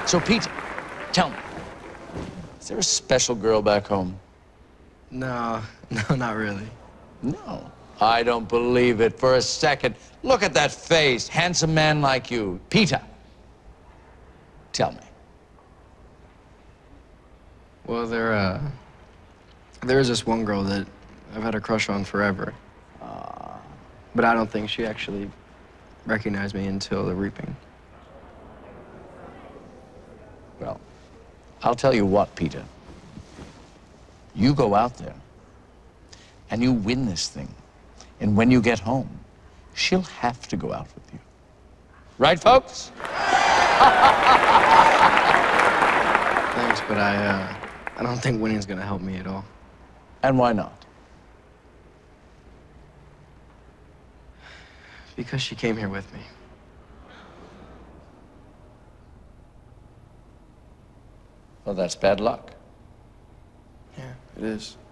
So, Peter, tell me, is there a special girl back home? No, no, not really. No. I don't believe it for a second. Look at that face. Handsome man like you. Peter, tell me. Well, there is this one girl that I've had a crush on forever. But I don't think she actually recognized me until the reaping. Well, I'll tell you what, Peter. You go out there and you win this thing. And when you get home, she'll have to go out with you. Right, folks? Thanks, but I don't think winning's gonna help me at all. And why not? Because she came here with me. Well, that's bad luck. Yeah, it is.